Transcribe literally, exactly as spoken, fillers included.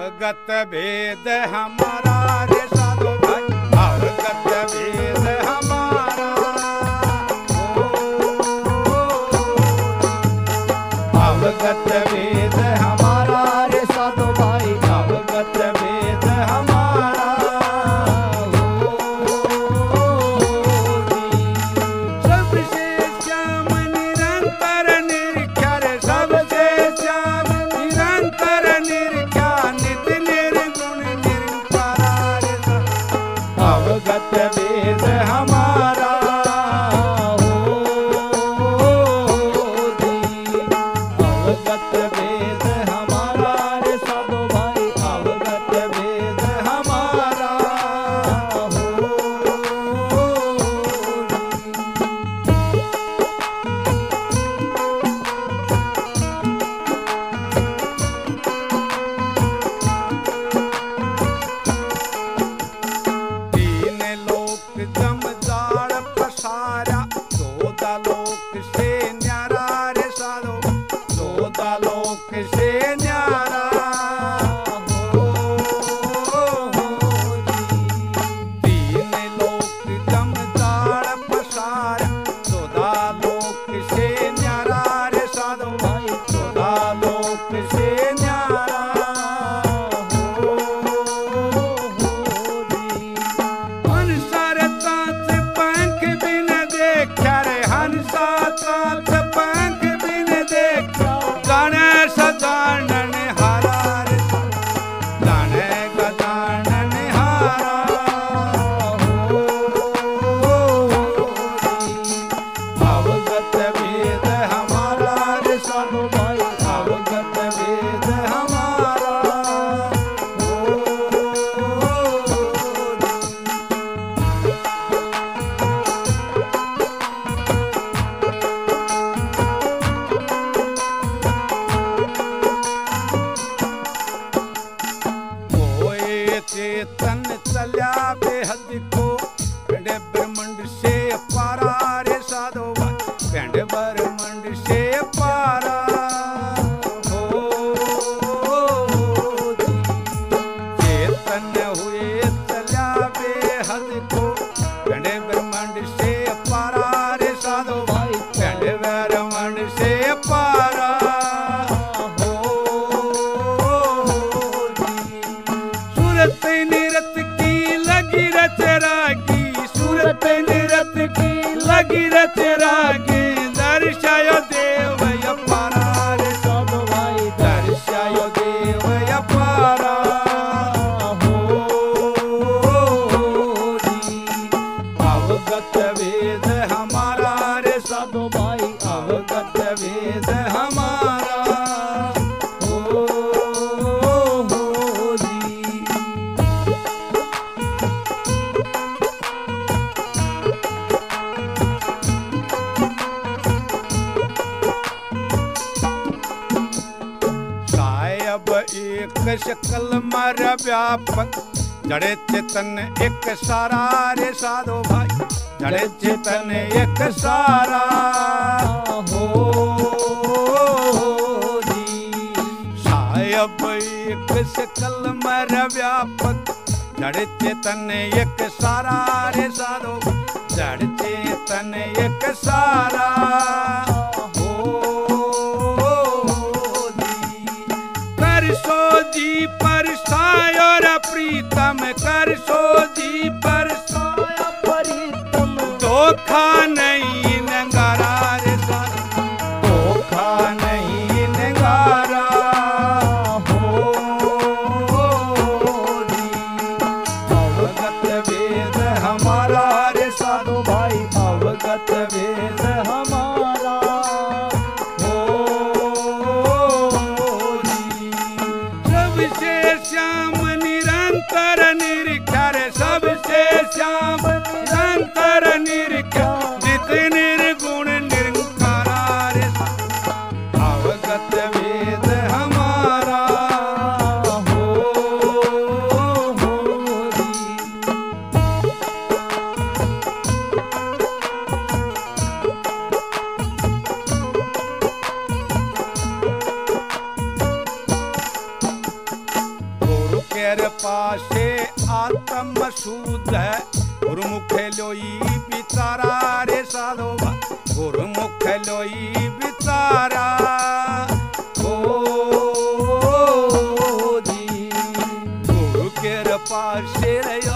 अवगत भेद हमारा रे साधो भाई, अवगत भेद हमारा, अवगत भेद हमारा रे साधो भाई, अवगत भेद हमारा। सबसे श्याम निरंतर निरख्या रे, सबसे श्याम निरंतर निरख्या, नित निर्गुण निरंकारा रे साधो, अवगत भेद हमारा। अवगत भेद हमारा रे साधो भाई, अवगत भेद हमारा हो। तीन लोक जमजाड़ पसारा, चौदह लोक से न्यारा रे साधो, चौदह लोक से न्यारा हो, हो जी। तीन लोक जमजाड़ पसारा, चौदह लोक से न्यारा रे साधो भाई, चौदह लोक से न्यारा हो, हो जी। हंसर तांत पंख बिन देखा रे, हंसा तांत पंख बिन देखा, गणेश दानन हारा रे साधो, गणेश दानन हारा हो, जी। अवगत भेद हमारा रे साधो भाई, अवगत भेद हमारा हो, कोई चेतन चल्या बेहद को, पिंड ब्रह्मांड से पारा रे साधो भाई, पिंड ब्रह्मांड से पारा हो, जी। चेतन हुए चल्या बेहद को, पिंड ब्रह्मांड से पारा रे साधो भाई, पिंड ब्रह्मांड से पारा हो, जी। सूरत निरत की लगी रच रागी, सूरत निरत की लगी रच रागी, दर्शायो देव अपारा रे साधो भाई, दर्शायो देव अपारा हो, जी। अवगत भेद हमारा रे साधो भाई, अवगत भेद हमारा हो, हो जी। सायब एक शकल मर व्यापक, जड़े चेतन एक सारा रे साधो भाई, जड़े चेतन एक सारा हो, जी। सायब एक शकल मर व्यापक, जड़ चेतन एक सारा रे साधो, जड़ चेतन एक सारा हो, जी। कर सो जी पर सायर प्रीतम, कर सो जी पर साय प्रीतम, धोखा नहीं नंगारा रे साधो, धोखा नहीं नंगारा हो, जी। अवगत भेद हमारा रे साधो भाई, अवगत भेद हमारा हो, जी। सबसे श्याम निरंतर निरख्या रे, सबसे श्याम निरंतर निरख्या, नित पाशे आत्म शुद्ध गुरुमुख लोई बिचारा रे साधो भाई गुरुमुख लोई बिचारा ओ जी गुरु के पाशे रे